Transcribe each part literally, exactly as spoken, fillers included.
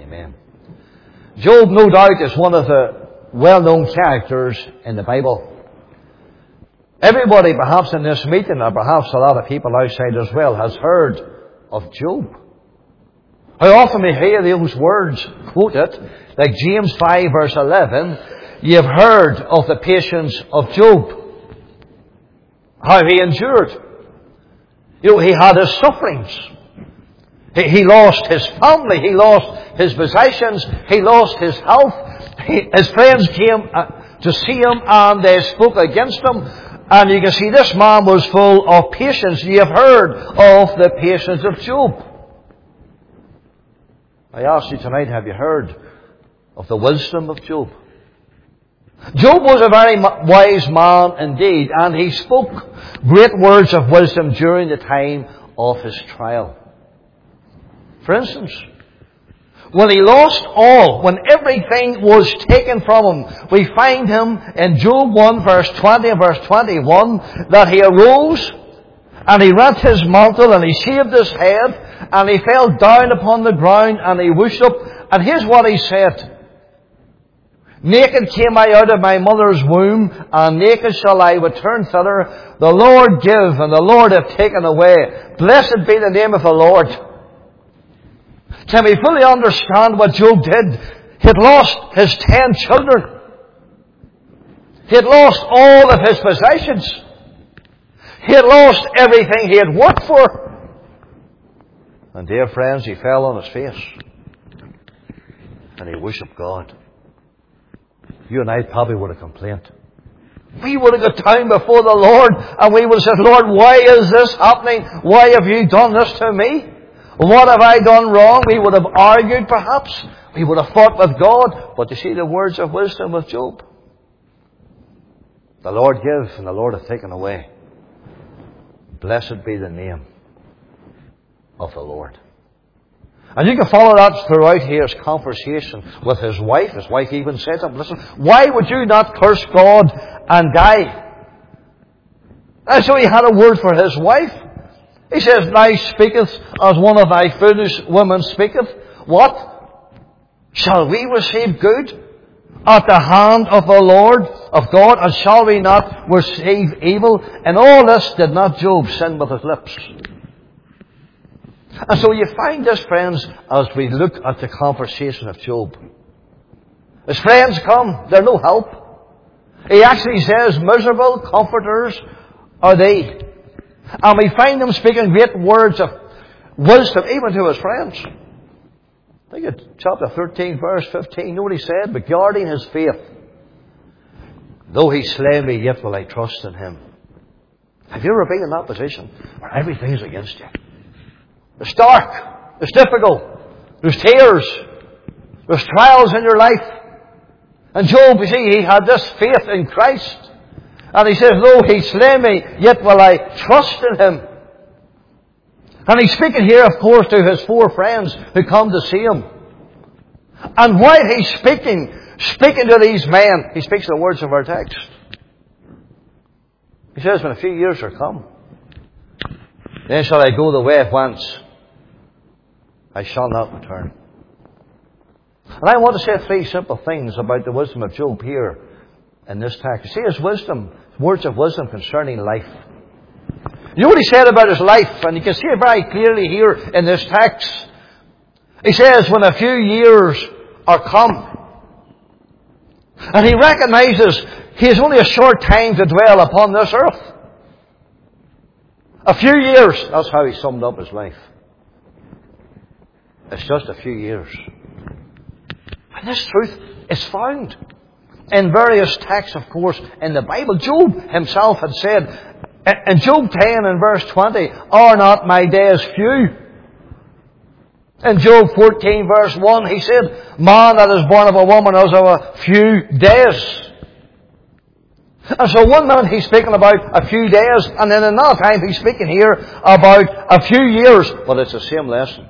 Amen. Job, no doubt, is one of the well-known characters in the Bible. Everybody, perhaps in this meeting, or perhaps a lot of people outside as well, has heard of Job. How often we hear those words quoted, like James five verse eleven, "Ye have heard of the patience of Job, how he endured." You know, he had his sufferings. He, he lost his family. He lost his possessions. He lost his health. He, his friends came uh, to see him and they spoke against him. And you can see this man was full of patience. You have heard of the patience of Job. I ask you tonight, have you heard of the wisdom of Job? Job was a very wise man indeed, and he spoke great words of wisdom during the time of his trial. For instance, when he lost all, when everything was taken from him, we find him in Job one verse twenty and verse twenty-one, that he arose and he rent his mantle and he shaved his head and he fell down upon the ground and he worshipped. And here's what he said: "Naked came I out of my mother's womb, and naked shall I return thither. The Lord give, and the Lord hath taken away. Blessed be the name of the Lord." Can we fully understand what Job did? He had lost his ten children. He had lost all of his possessions. He had lost everything he had worked for. And dear friends, he fell on his face. And he worshipped God. You and I probably would have complained. We would have got down before the Lord and we would have said, "Lord, why is this happening? Why have you done this to me? What have I done wrong?" We would have argued perhaps. We would have fought with God. But you see the words of wisdom of Job. "The Lord give and the Lord hath taken away. Blessed be the name of the Lord." And you can follow that throughout his conversation with his wife. His wife even said to him, "Listen, why would you not curse God and die?" And so he had a word for his wife. He says, "Thou speakest as one of thy foolish women speaketh. What? Shall we receive good at the hand of the Lord, of God, and shall we not receive evil?" And all this did not Job sin with his lips. And so you find this, friends, as we look at the conversation of Job. His friends come, they're no help. He actually says, "Miserable comforters are they." And we find them speaking great words of wisdom, even to his friends. Look at chapter thirteen, verse fifteen. You know what he said? Regarding his faith: "Though he slay me, yet will I trust in him." Have you ever been in that position where everything is against you? It's dark. It's difficult. There's tears. There's trials in your life. And Job, you see, he had this faith in Christ. And he says, "Though he slay me, yet will I trust in him." And he's speaking here, of course, to his four friends who come to see him. And while he's speaking, speaking to these men, he speaks the words of our text. He says, "When a few years are come, then shall I go the way whence I shall not return." And I want to say three simple things about the wisdom of Job here in this text. You see his wisdom, words of wisdom concerning life. You know what he said about his life? And you can see it very clearly here in this text. He says, when a few years are come. And he recognizes he has only a short time to dwell upon this earth. A few years. That's how he summed up his life. It's just a few years. And this truth is found in various texts, of course, in the Bible. Job himself had said, in Job ten and verse twenty, "Are not my days few?" In Job fourteen verse one, he said, "Man that is born of a woman is of a few days." And so one minute he's speaking about a few days, and then another time he's speaking here about a few years. But it's the same lesson.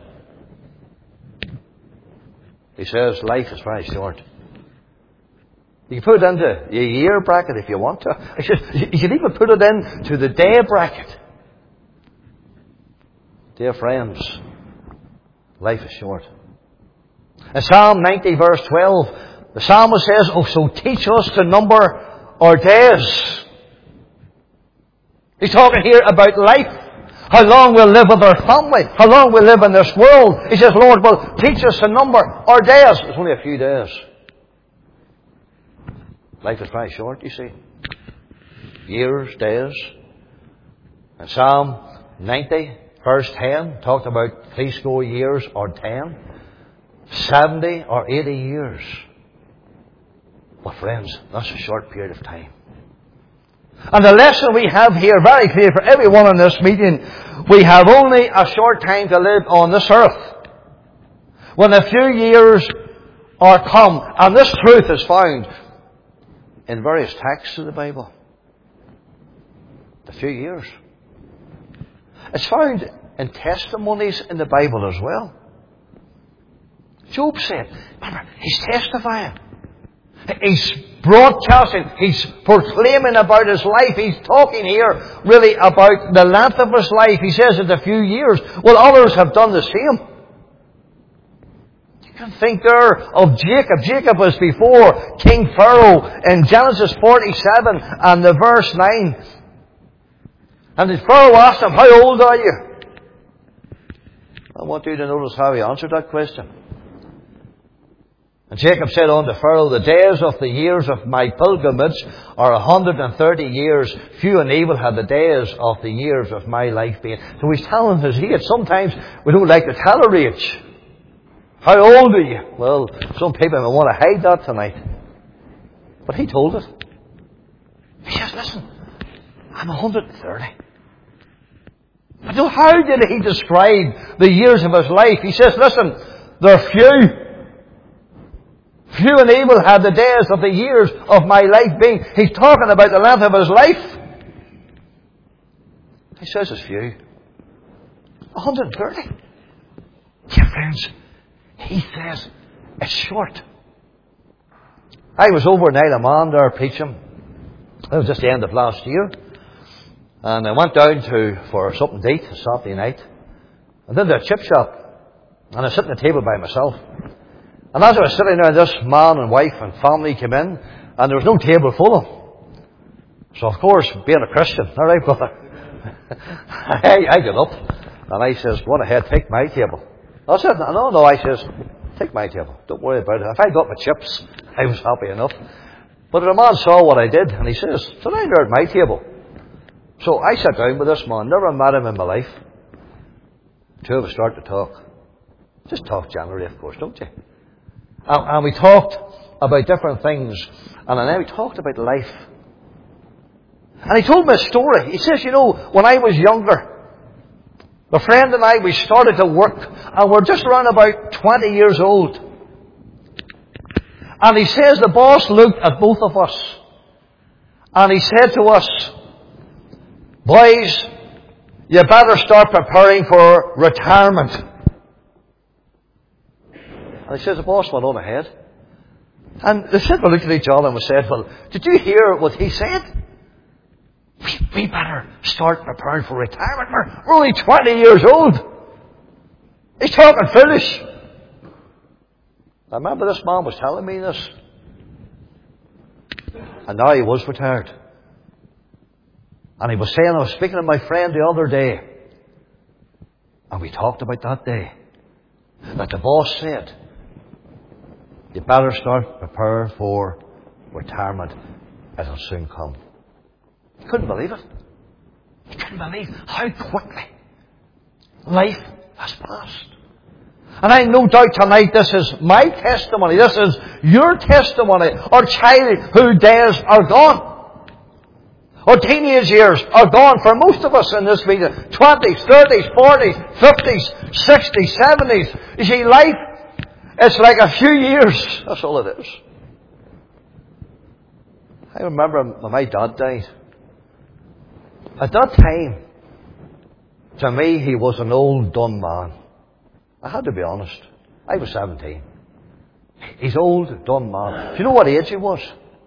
He says life is very short. You can put it into a year bracket if you want to. You can even put it into the day bracket. Dear friends, life is short. In Psalm ninety verse twelve, the psalmist says, "Oh, so teach us to number our days." He's talking here about life. How long we'll live with our family. How long we'll live in this world. He says, "Lord, well, teach us to number our days." It's only a few days. Life is very short, you see. Years, days. And Psalm ninety, verse ten, talked about three score years or ten. Seventy or eighty years. But friends, that's a short period of time. And the lesson we have here, very clear for everyone in this meeting, we have only a short time to live on this earth. When a few years are come, and this truth is found in various texts of the Bible. A few years. It's found in testimonies in the Bible as well. Job said, remember, he's testifying. He's broadcasting. He's proclaiming about his life. He's talking here really about the length of his life. He says it's a few years. Well, others have done the same. You can think there of Jacob. Jacob was before King Pharaoh in Genesis forty-seven and the verse nine. And the Pharaoh asked him, "How old are you?" I want you to notice how he answered that question. And Jacob said unto Pharaoh, "The days of the years of my pilgrimage are a hundred and thirty years. Few and evil have the days of the years of my life been." So he's telling his age. Sometimes we don't like to tell our age. How old are you? Well, some people may want to hide that tonight. But he told it. He says, "Listen, I'm a hundred and thirty. But no, how did he describe the years of his life? He says, "Listen, they're few. Few and evil have the days of the years of my life been." He's talking about the length of his life. He says it's few. one hundred thirty. Yeah, friends, he says it's short. I was over in Isle of Man there preaching. It was just the end of last year. And I went down to for something to eat Saturday night. And then to a chip shop. And I was sitting at the table by myself. And as I was sitting there, this man and wife and family came in, and there was no table full of them. So, of course, being a Christian, all right, brother, I, I got up, and I says, "Go on ahead, take my table." I said, "No, no," I says, "Take my table. Don't worry about it. If I got my chips, I was happy enough." But the man saw what I did, and he says, "Sit down there at my table." So I sat down with this man, never met him in my life. Two of us start to talk. Just talk generally, of course, don't you? And, and we talked about different things. And then we talked about life. And he told me a story. He says, "You know, when I was younger, my friend and I, we started to work. And we're just around about twenty years old. And he says the boss looked at both of us. And he said to us, 'Boys, you better start preparing for retirement.'" And he says the boss went on ahead. And they said, we looked at each other and we said, "Well, did you hear what he said? We, we better start preparing for retirement. We're, we're only twenty years old. He's talking foolish." I remember this man was telling me this. And now he was retired. And he was saying, I was speaking to my friend the other day. And we talked about that day. That the boss said, "You better start prepare for retirement. It'll soon come." He couldn't believe it. He couldn't believe how quickly life has passed. And I no doubt tonight this is my testimony. This is your testimony. Our childhood days are gone. Our teenage years are gone for most of us in this meeting. twenties, thirties, forties, fifties, sixties, seventies. You see, life, it's like a few years. That's all it is. I remember when my dad died. At that time, to me, he was an old, done man. I had to be honest. I was seventeen. He's old, done man. Do you know what age he was?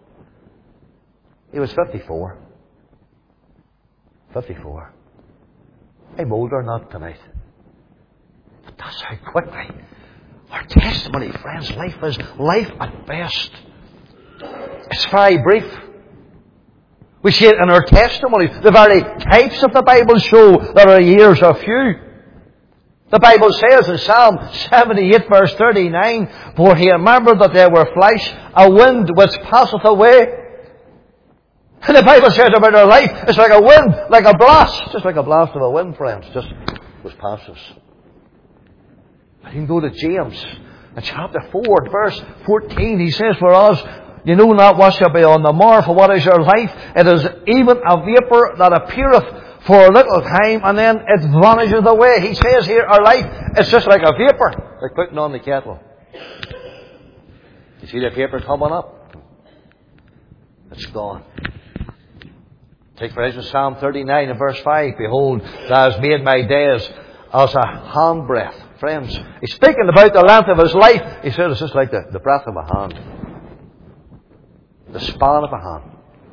He was fifty-four. fifty-four. I'm older than that tonight. But that's how quickly Our testimony, friends, life is life at best. It's very brief. We see it in our testimony. The very types of the Bible show that our years are few. The Bible says in Psalm seventy-eight verse thirty-nine, "For he remembered that they were flesh, a wind which passeth away." And the Bible says about our life, it's like a wind, like a blast. Just like a blast of a wind, friends. Just goes past us. You can go to James in chapter four, verse fourteen. He says, "For us, you know not what shall be on the morrow, for what is your life? It is even a vapour that appeareth for a little time, and then it vanishes away." He says here, our life is just like a vapour, like putting on the kettle. You see the vapour coming up? It's gone. Take for instance Psalm thirty-nine and verse five. "Behold, thou hast made my days as a handbreadth." Friends, he's speaking about the length of his life. He said it's just like the, the breadth of a hand. The span of a hand.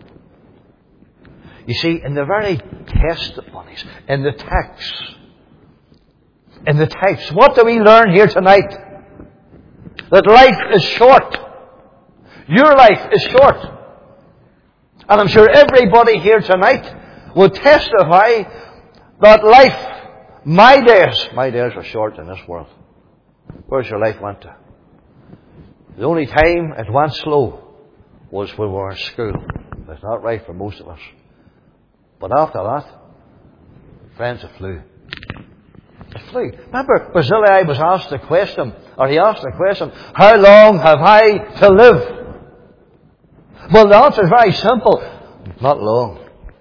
You see, in the very testimonies, in the texts, in the texts, what do we learn here tonight? That life is short. Your life is short. And I'm sure everybody here tonight will testify that life, my days, my days are short in this world. Where's your life went to? The only time it went slow was when we were in school. That's not right for most of us. But after that, friends, it flew. It flew. Remember, Barzillai was asked the question, or he asked the question, "How long have I to live?" Well, the answer is very simple. Not long.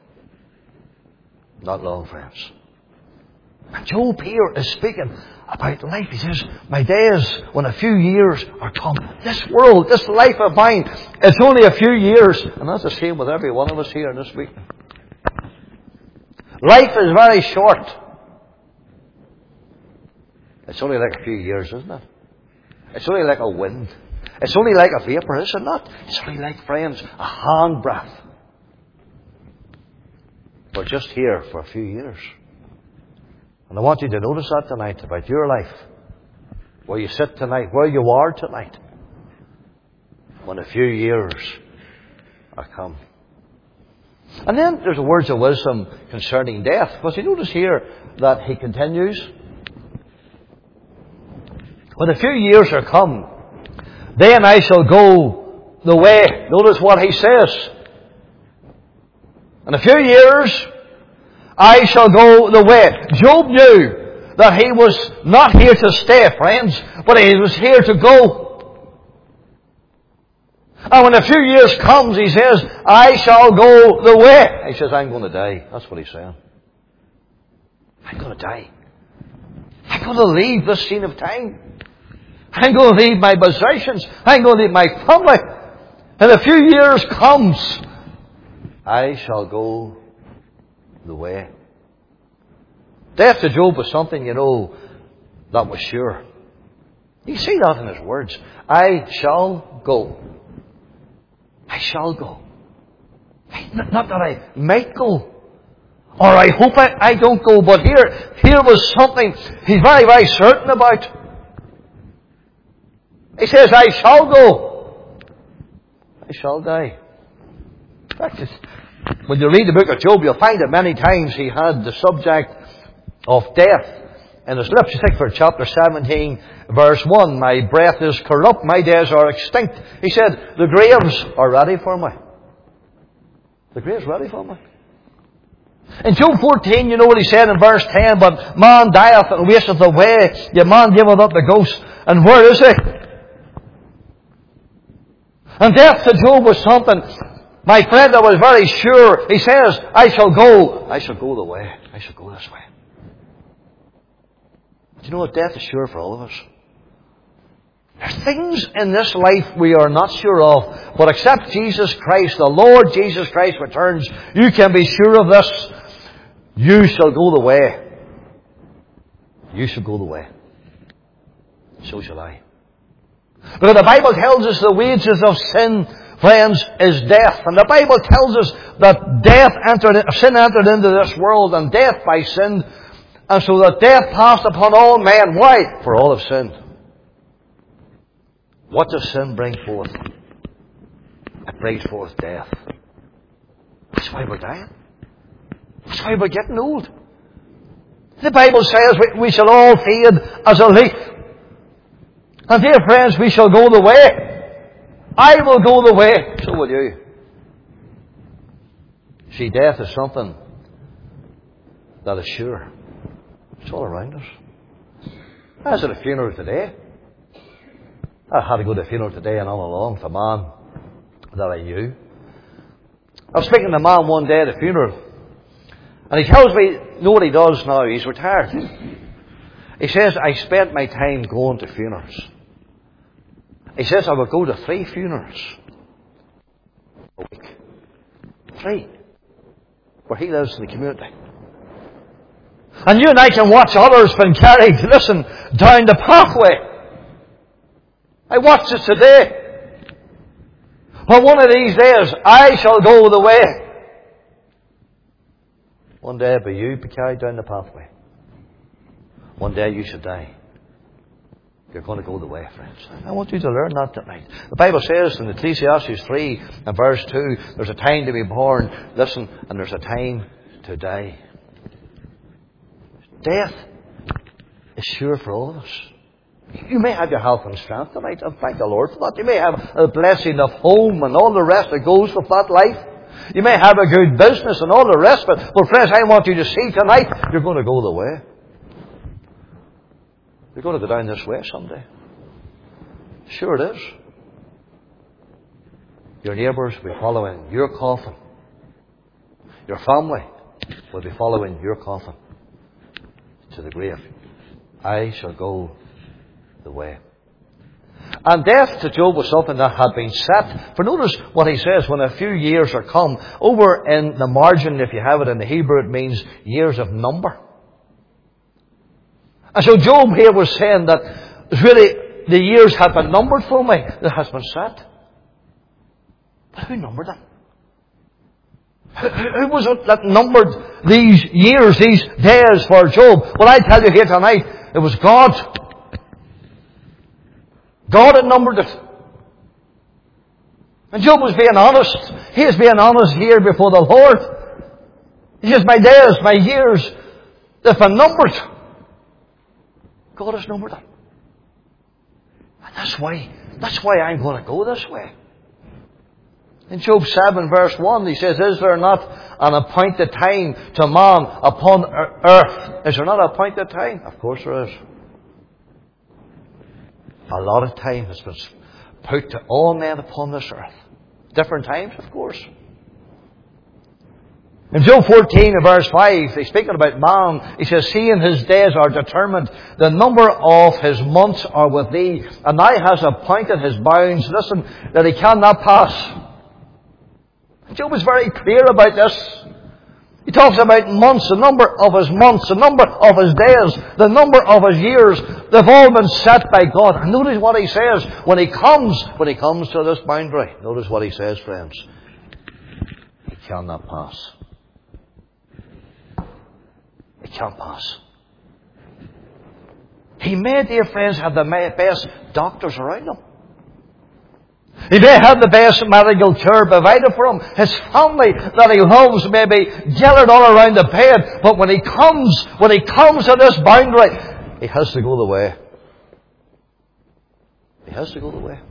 Not long, friends. And Job here is speaking about life. He says, "My days, when a few years are come." This world, this life of mine, it's only a few years. And that's the same with every one of us here this week. Life is very short. It's only like a few years, isn't it? It's only like a wind. It's only like a vapour, is it not? It's only like, friends, a handbreadth. We're just here for a few years. And I want you to notice that tonight about your life. Where you sit tonight, where you are tonight. When a few years are come. And then there's the words of wisdom concerning death. Because you notice here that he continues. "When a few years are come, then I shall go the way." Notice what he says. "In a few years, I shall go the way." Job knew that he was not here to stay, friends, but he was here to go. And when a few years comes, he says, "I shall go the way." He says, "I'm going to die." That's what he's saying. I'm going to die. I'm going to leave this scene of time. I'm going to leave my possessions. I'm going to leave my family. In a few years comes, I shall go the way. Death to Job was something, you know, that was sure. You see that in his words. I shall go. I shall go. Not that I might go. Or I hope I, I don't go. But here, here was something he's very, very certain about. He says, "I shall go. I shall die." In fact, when you read the book of Job, you'll find that many times he had the subject of death in his lips. You take for chapter seventeen, verse one, "My breath is corrupt, my days are extinct." He said, "The graves are ready for me." The grave's ready for me. In Job fourteen, you know what he said in verse ten, "But man dieth and wasteth away, yet man giveth up the ghost. And where is he?" And death to Job was something, my friend, that was very sure. He says, "I shall go. I shall go the way. I shall go this way." Do you know what? Death is sure for all of us. There's things in this life we are not sure of, but except Jesus Christ, the Lord Jesus Christ returns, you can be sure of this. You shall go the way. You shall go the way. So shall I. Because the Bible tells us the wages of sin, friends, is death. And the Bible tells us that death entered, sin entered into this world, and death by sin. And so that death passed upon all men. Why? For all have sinned. What does sin bring forth? It brings forth death. That's why we're dying. That's why we're getting old. The Bible says we, we shall all fade as a leaf. And dear friends, we shall go the way. I will go the way. So will you. See, death is something that is sure. It's all around us. I was at a funeral today. I had to go to a funeral today and all along for a man that I knew. I was speaking to a man one day at a funeral, and he tells me, you know what he does now? He's retired. He says, I spent my time going to funerals. He says, I would go to three funerals a week. Three. Where he lives in the community. And you and I can watch others being carried, listen, down the pathway. I watched it today. Well, one of these days, I shall go the way. One day, but you be carried down the pathway. One day you should die. You're going to go the way, friends. I want you to learn that tonight. The Bible says in Ecclesiastes three and verse two, there's a time to be born, listen, and there's a time to die. Death is sure for all of us. You may have your health and strength tonight, and thank the Lord for that. You may have a blessing of home and all the rest that goes with that life. You may have a good business and all the rest, but, well, friends, I want you to see tonight, you're going to go the way. You're going to go down this way someday. Sure it is. Your neighbours will be following your coffin. Your family will be following your coffin to the grave. I shall go the way. And death to Job was something that had been set. For notice what he says, when a few years are come. Over in the margin, if you have it in the Hebrew, it means years of number. And so Job here was saying that really the years have been numbered for me. It has been set. But who numbered them? Who, who was it that numbered these years, these days for Job? Well, I tell you here tonight, it was God. God had numbered it. And Job was being honest. He is being honest here before the Lord. He says, my days, my years, they've been numbered. God has numbered them. And that's why, that's why I'm going to go this way. In Job seven verse one, he says, is there not an appointed time to man upon earth? Is there not an appointed time? Of course there is. A lot of time has been put to all men upon this earth. Different times, of course. In Job fourteen and verse five, he's speaking about man. He says, seeing his days are determined, the number of his months are with thee, and thou hast appointed his bounds, listen, that he cannot pass. Job is very clear about this. He talks about months, the number of his months, the number of his days, the number of his years. They've all been set by God. And notice what he says when he comes, when he comes to this boundary. Notice what he says, friends. He cannot pass. He can't pass. He may, dear friends, have the best doctors around him. He may have the best medical care provided for him. His family that he loves may be gathered all around the bed. But when he comes, when he comes to this boundary, he has to go the way. He has to go the way.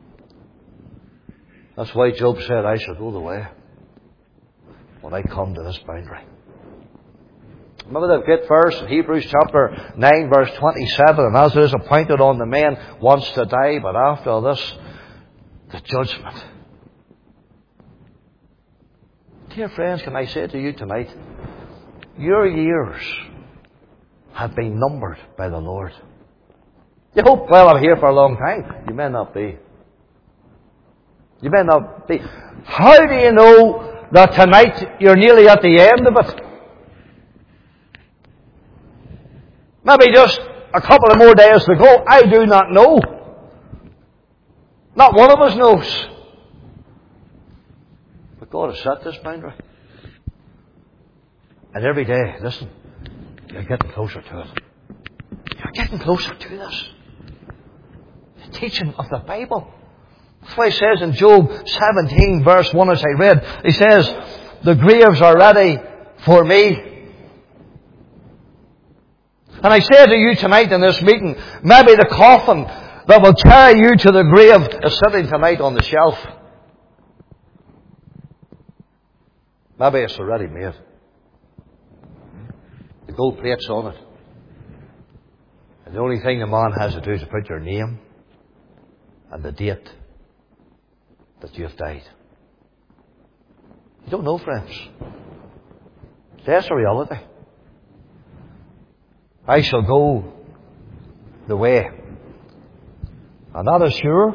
That's why Job said, I shall go the way when I come to this boundary. Remember that great verse in Hebrews chapter nine verse twenty-seven, and as it is appointed on the man once to die, but after this, the judgment. Dear friends, can I say to you tonight, your years have been numbered by the Lord. You hope, well, I'm here for a long time. You may not be. You may not be. How do you know that tonight you're nearly at the end of it? Maybe just a couple of more days to go. I do not know. Not one of us knows. But God has set this boundary. And every day, listen, you're getting closer to it. You're getting closer to this. The teaching of the Bible. That's why it says in Job seventeen verse one as I read, he says, the graves are ready for me. And I say to you tonight in this meeting, maybe the coffin that will carry you to the grave is sitting tonight on the shelf. Maybe it's already made. The gold plate's on it. And the only thing the man has to do is to put your name and the date that you have died. You don't know, friends. That's a reality. I shall go the way. And that is sure.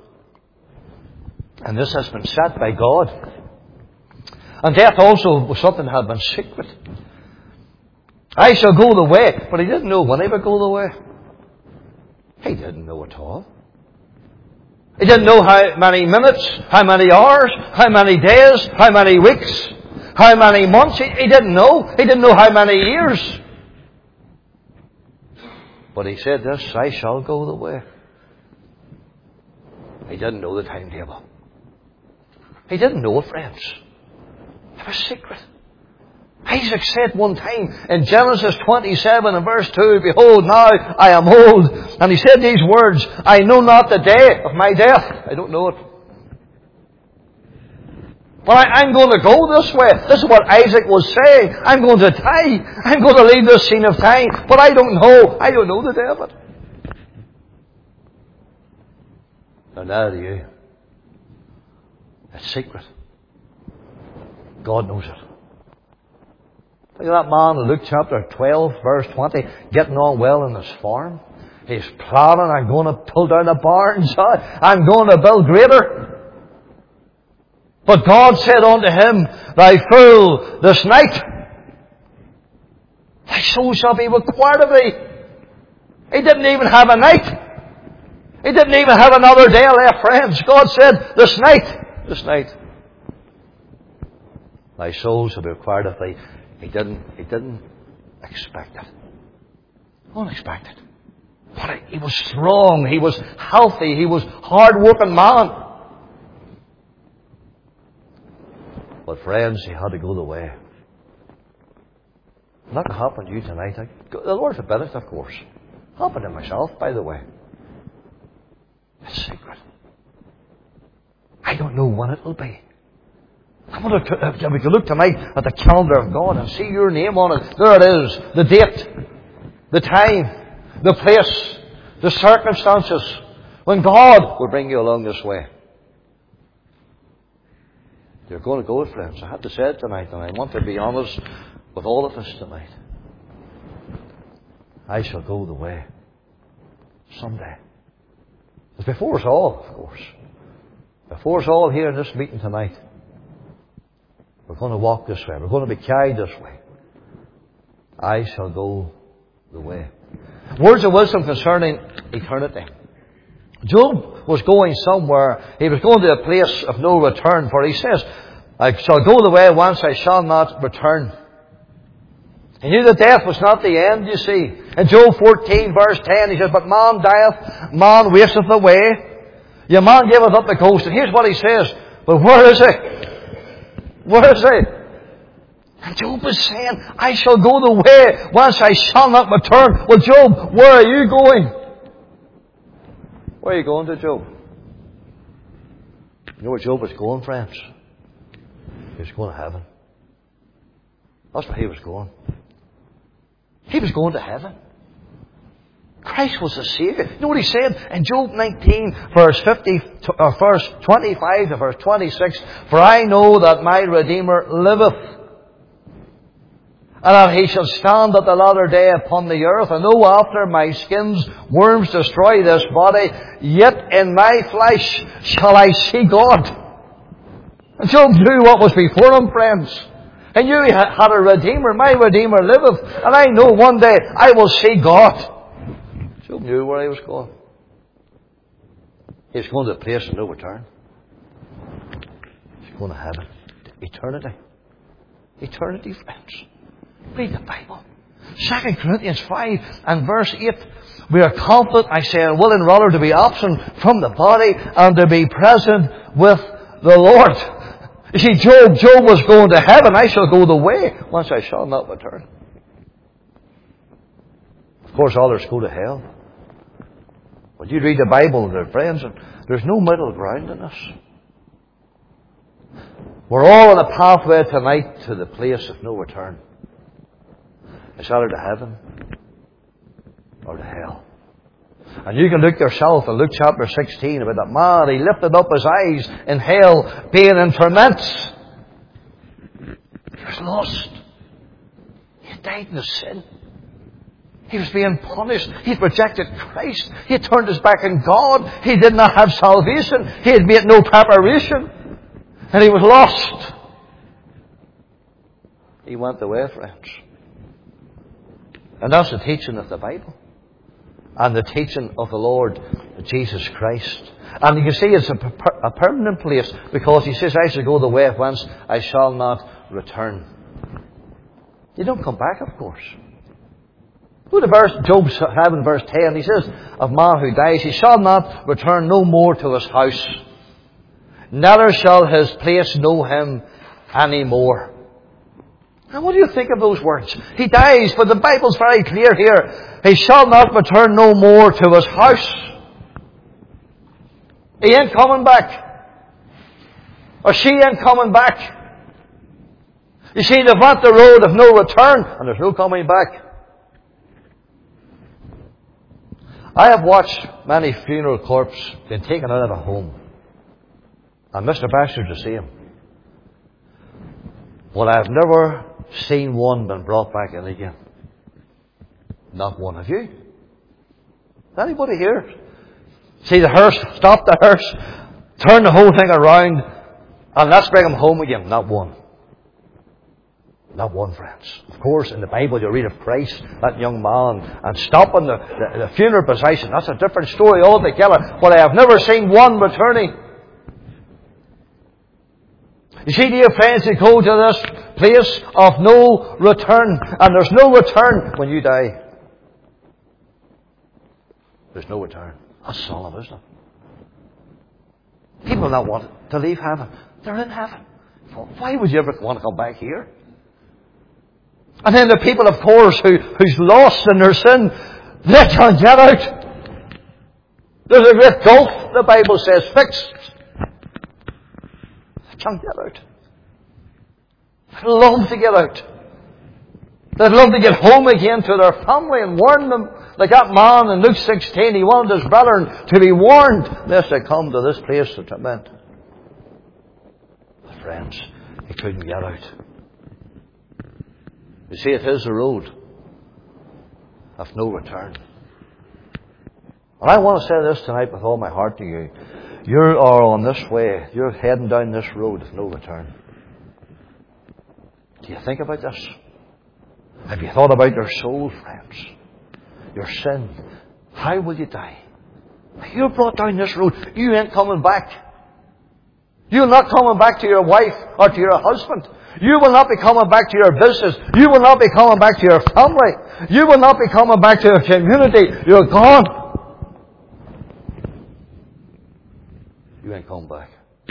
And this has been set by God. And death also was something that had been secret. I shall go the way. But he didn't know when he would go the way. He didn't know at all. He didn't know how many minutes, how many hours, how many days, how many weeks, how many months. He, he didn't know. He didn't know how many years. But he said this, I shall go the way. He didn't know the timetable. He didn't know it, friends. It was secret. Isaac said one time in Genesis twenty-seven and verse two, behold, now I am old. And he said these words, I know not the day of my death. I don't know it. Well, I, I'm going to go this way. This is what Isaac was saying. I'm going to die. I'm going to leave this scene of time. But I don't know. I don't know the day of it. And now to you. It's secret. God knows it. Look at that man in Luke chapter twelve, verse twenty, getting on well in his farm. He's planning, I'm going to pull down the barns. I'm going to build greater. But God said unto him, thou fool, this night thy soul shall be required of thee. He didn't even have a night. He didn't even have another day left, friends. God said, this night, this night, thy soul shall be required of thee. He didn't, he didn't expect it. Unexpected. But he was strong. He was healthy. He was hard-working man. But friends, he had to go the way. And that happened to you tonight. The Lord forbid it, of course. Happened to myself, by the way. It's secret. I don't know when it will be. I want to, if we could look tonight at the calendar of God and see your name on it. There it is. The date. The time. The place. The circumstances. When God will bring you along this way. You're going to go, friends. I had to say it tonight, and I want to be honest with all of us tonight. I shall go the way. Someday. It's before us all, of course. Before us all here in this meeting tonight. We're going to walk this way. We're going to be carried this way. I shall go the way. Words of wisdom concerning eternity. Job was going somewhere. He was going to a place of no return. For he says, I shall go the way whence I shall not return. He knew that death was not the end, you see. In Job fourteen verse ten, he says, but man dieth, man wasteth away. Your man giveth up the ghost. And here's what he says. But where is he? Where is he? And Job is saying, I shall go the way whence I shall not return. Well, Job, where are you going? Where are you going to, Job? You know where Job was going, friends? He was going to heaven. That's where he was going. He was going to heaven. Christ was the Saviour. You know what he said in Job nineteen, verse fifty, or verse twenty-five to verse twenty-six? For I know that my Redeemer liveth, and that he shall stand at the latter day upon the earth. And though after my skins worms destroy this body, yet in my flesh shall I see God. And Job knew what was before him, friends. He knew he had a Redeemer. My Redeemer liveth, and I know one day I will see God. Job knew where he was going. He was going to a place of no return. He was going to heaven. Eternity. Eternity, friends. Read the Bible. Second Corinthians five and verse eight. We are confident, I say, and willing rather to be absent from the body and to be present with the Lord. You see, Job, Job was going to heaven. I shall go the way, whence I shall not return. Of course, others go to hell. But you read the Bible, dear friends, and there's no middle ground in this. We're all on a pathway tonight to the place of no return. It's either to heaven or to hell. And you can look yourself in Luke chapter sixteen about that man. He lifted up his eyes in hell, being in torments. He was lost. He had died in his sin. He was being punished. He had rejected Christ. He had turned his back on God. He did not have salvation. He had made no preparation. And he was lost. He went away, friends. And that's the teaching of the Bible. And the teaching of the Lord Jesus Christ. And you can see it's a, per- a permanent place, because he says, I shall go the way whence I shall not return. You don't come back, of course. Go to verse, Job seven, verse ten. He says, of man who dies, he shall not return no more to his house. Neither shall his place know him any more. Now, what do you think of those words? He dies, but the Bible's very clear here. He shall not return no more to his house. He ain't coming back. Or she ain't coming back. You see, they've went the road of no return, and there's no coming back. I have watched many funeral corpses being taken out of a home. And Mister Baxter's the same. But I've never seen one been brought back in again. Not one of you. Anybody here? See the hearse, stop the hearse, turn the whole thing around, and let's bring them home again. Not one. Not one, friends. Of course, in the Bible you read of Christ, that young man, and stopping the, the, the funeral procession. That's a different story altogether. But I have never seen one returning. You see, dear friends, you go to this place of no return. And there's no return when you die. There's no return. That's solemn, isn't it? People not want to leave heaven. They're in heaven. Why would you ever want to come back here? And then the people, of course, who, who's lost in their sin, they can't get out. There's a great gulf, the Bible says, fixed. They can't get out. They'd love to get out. They'd love to get home again to their family and warn them. Like that man in Luke sixteen, he wanted his brethren to be warned lest they come to this place of torment. But friends, he couldn't get out. You see, it is a road of no return. And I want to say this tonight with all my heart to you. You are on this way. You're heading down this road of no return. Do you think about this? Have you thought about your soul, friends? Your sin? How will you die? You're brought down this road. You ain't coming back. You're not coming back to your wife or to your husband. You will not be coming back to your business. You will not be coming back to your family. You will not be coming back to your community. You're gone. You ain't coming back.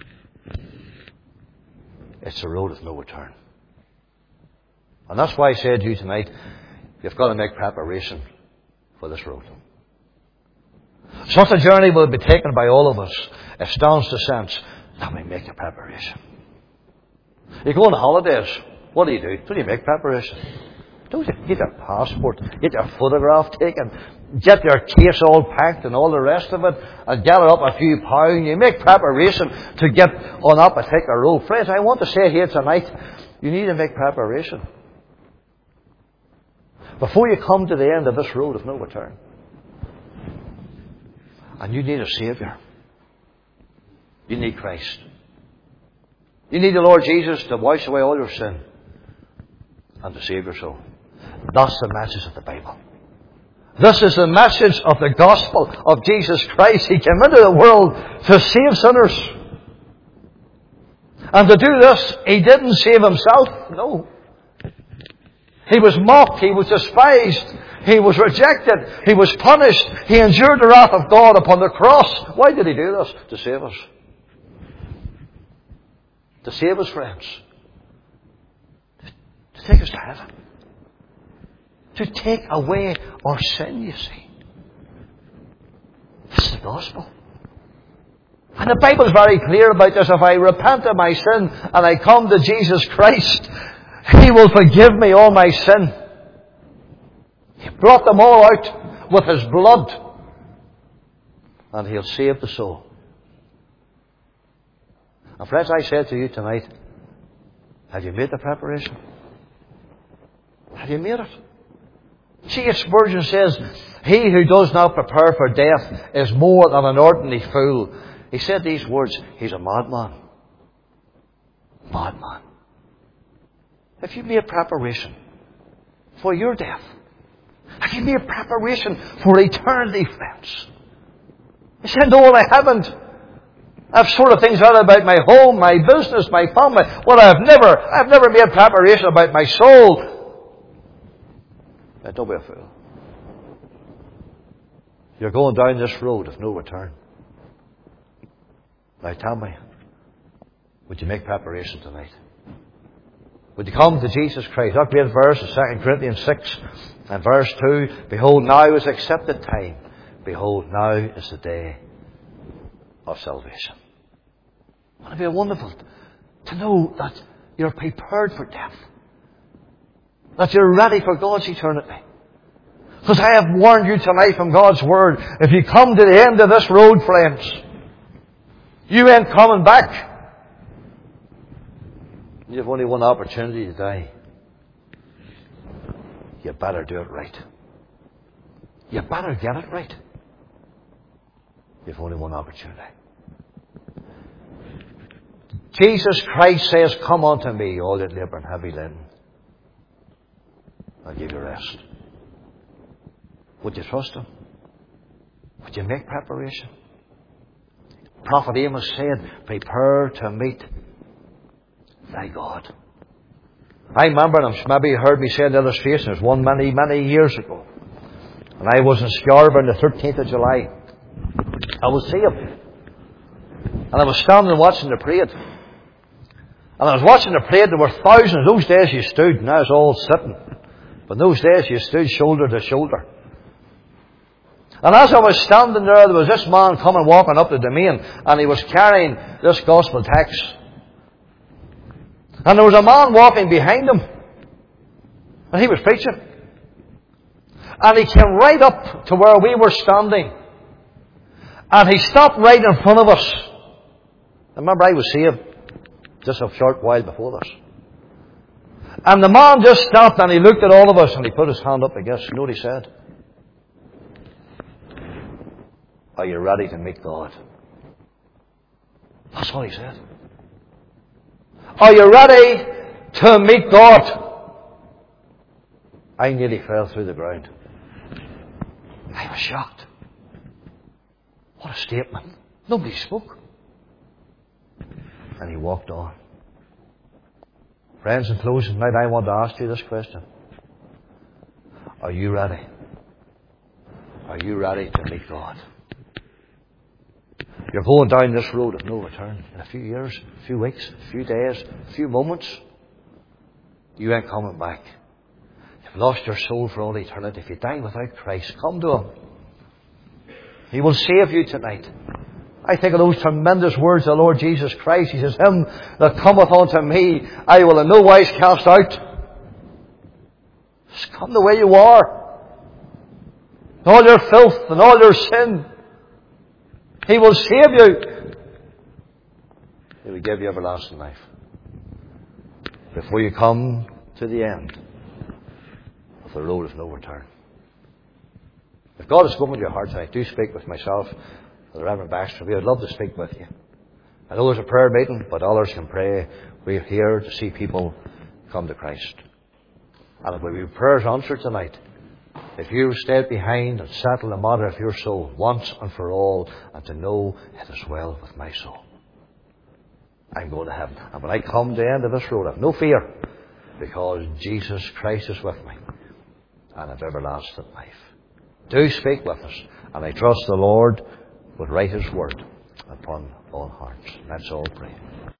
It's a road of no return. And that's why I said to you tonight, you've got to make preparation for this road. Such a journey will be taken by all of us. It stands to sense that we make the preparation. You go on holidays. What do you do? Do you make preparation? Don't you get your passport, get your photograph taken, get your case all packed and all the rest of it, and gather up a few pounds. You make preparation to get on that particular road. Friends, I want to say here tonight, you need to make preparation before you come to the end of this road of no return. And you need a Saviour. You need Christ. You need the Lord Jesus to wash away all your sin and to save your soul. That's the message of the Bible. This is the message of the gospel of Jesus Christ. He came into the world to save sinners. And to do this, He didn't save Himself. No. He was mocked. He was despised. He was rejected. He was punished. He endured the wrath of God upon the cross. Why did He do this? To save us. To save us, friends. To take us to heaven. To take away our sin, you see. This is the gospel. And the Bible is very clear about this. If I repent of my sin and I come to Jesus Christ, He will forgive me all my sin. He brought them all out with His blood. And He'll save the soul. And friends, I say to you tonight, have you made the preparation? Have you made it? C H Spurgeon says, he who does not prepare for death is more than an ordinary fool. He said these words, he's a madman. Madman. Have you made preparation for your death? Have you made preparation for eternity, friends? He said, no, I haven't. I've sorted things out about my home, my business, my family. Well, I've never, I've never made preparation about my soul. Now, don't be a fool. You're going down this road of no return. Now tell me, would you make preparation tonight? Would you come to Jesus Christ? That great verse in Second Corinthians six and verse two. Behold, now is accepted time. Behold, now is the day of salvation. Wouldn't it be wonderful to know that you're prepared for death? That you're ready for God's eternity. Because I have warned you tonight from God's Word, if you come to the end of this road, friends, you ain't coming back. You have only one opportunity to die. You better do it right. You better get it right. You have only one opportunity. Jesus Christ says, come unto me, all that labour and heavy laden. I'll give you rest. Would you trust Him? Would you make preparation? Prophet Amos said, prepare to meet thy God. I remember, and maybe you heard me say an illustration, there's one many, many years ago. And I was in Scarborough on the thirteenth of July. I was saved. And I was standing watching the parade. And I was watching the parade, there were thousands. Those days you stood, now it's all sitting. But in those days you stood shoulder to shoulder. And as I was standing there, there was this man coming walking up the domain, and he was carrying this gospel text. And there was a man walking behind him, and he was preaching. And he came right up to where we were standing, and he stopped right in front of us. Remember, I was saved just a short while before this. And the man just stopped and he looked at all of us and he put his hand up, I guess. You know what he said? Are you ready to meet God? That's what he said. Are you ready to meet God? I nearly fell through the ground. I was shocked. What a statement. Nobody spoke. And he walked on. Friends, in closing tonight, I want to ask you this question. Are you ready? Are you ready to meet God? You're going down this road of no return. In a few years, a few weeks, a few days, a few moments, you ain't coming back. You've lost your soul for all eternity. If you die without Christ, come to Him. He will save you tonight. I think of those tremendous words of the Lord Jesus Christ. He says, Him that cometh unto me, I will in no wise cast out. Just come the way you are. All your filth and all your sin. He will save you. He will give you everlasting life. Before you come to the end of the road of no return. If God has spoken to your heart tonight, do speak with myself, the Reverend Baxter. We would love to speak with you. I know there's a prayer meeting, but others can pray. We're here to see people come to Christ. And if we have prayers answered tonight, if you stayed behind and settle the matter of your soul once and for all, and to know it is well with my soul, I'm going to heaven. And when I come to the end of this road, I have no fear. because Jesus Christ is with me and have everlasting life. Do speak with us, and I trust the Lord would write His word upon all hearts. Let's all pray.